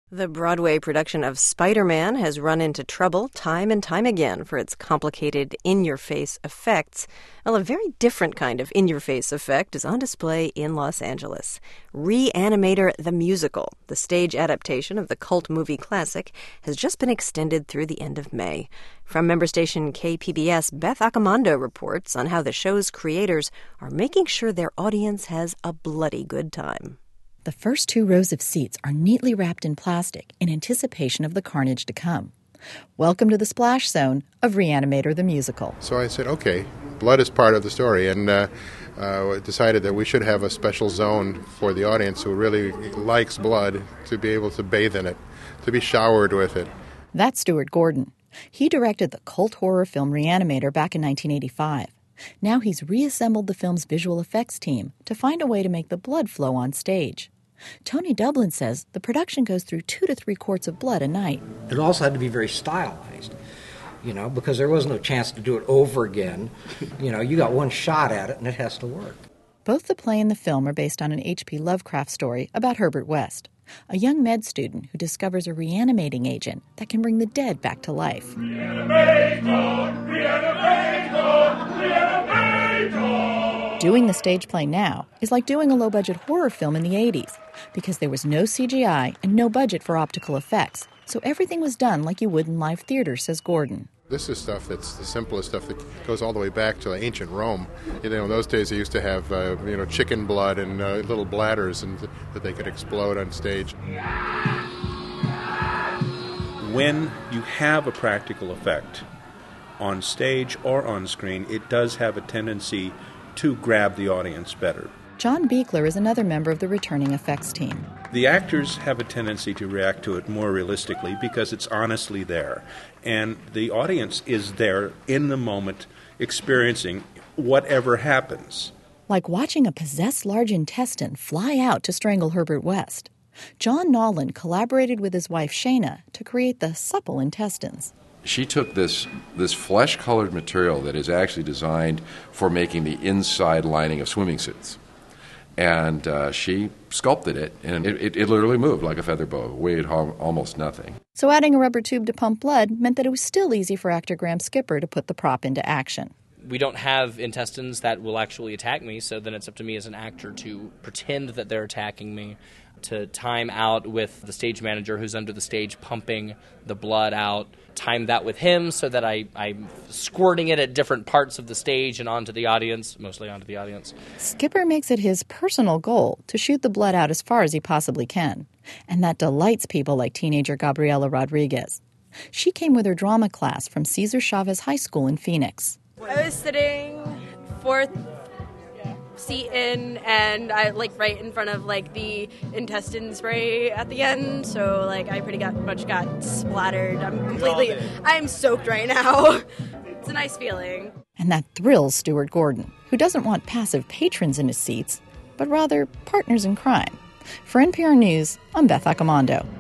The Broadway production of Spider-Man has run into trouble time and time again for its complicated in-your-face effects. Well, a very different kind of in-your-face effect is on display in Los Angeles. Re-Animator the Musical, the stage adaptation of the cult movie classic, has just been extended through the end of May. From member station KPBS, Beth Accomando reports on how the show's creators are making sure their audience has a bloody good time. The first 2 rows of seats are neatly wrapped in plastic in anticipation of the carnage to come. Welcome to the splash zone of Re-Animator the Musical. So I said, okay, blood is part of the story, and decided that we should have a special zone for the audience who really likes blood to be able to bathe in it, to be showered with it. That's Stuart Gordon. He directed the cult horror film Re-Animator back in 1985. Now he's reassembled the film's visual effects team to find a way to make the blood flow on stage. Tony Dublin says the production goes through 2 to 3 quarts of blood a night. It also had to be very stylized, because there was no chance to do it over again. You got one shot at it and it has to work. Both the play and the film are based on an H.P. Lovecraft story about Herbert West, a young med student who discovers a reanimating agent that can bring the dead back to life. Reanimator! Reanimator! Reanimator! Doing the stage play now is like doing a low-budget horror film in the 80s, because there was no CGI and no budget for optical effects, so everything was done like you would in live theater, says Gordon. This is stuff that's the simplest stuff that goes all the way back to ancient Rome. In those days they used to have, chicken blood and little bladders and that they could explode on stage. When you have a practical effect on stage or on screen, it does have a tendency to grab the audience better. John Beekler is another member of the returning effects team. The actors have a tendency to react to it more realistically because it's honestly there. And the audience is there in the moment experiencing whatever happens. Like watching a possessed large intestine fly out to strangle Herbert West. John Nolan collaborated with his wife Shayna to create the supple intestines. She took this flesh-colored material that is actually designed for making the inside lining of swimming suits. And she sculpted it, and it literally moved like a feather boa. It weighed almost nothing. So adding a rubber tube to pump blood meant that it was still easy for actor Graham Skipper to put the prop into action. We don't have intestines that will actually attack me, so then it's up to me as an actor to pretend that they're attacking me, to time out with the stage manager who's under the stage pumping the blood out, time that with him so that I'm squirting it at different parts of the stage and onto the audience, mostly onto the audience. Skipper makes it his personal goal to shoot the blood out as far as he possibly can, and that delights people like teenager Gabriela Rodriguez. She came with her drama class from Cesar Chavez High School in Phoenix. I was sitting 4th seat in, and I right in front of the intestine spray at the end, so I pretty much got splattered. I'm soaked right now. It's a nice feeling. And that thrills Stuart Gordon, who doesn't want passive patrons in his seats, but rather partners in crime. For NPR News, I'm Beth Accomando.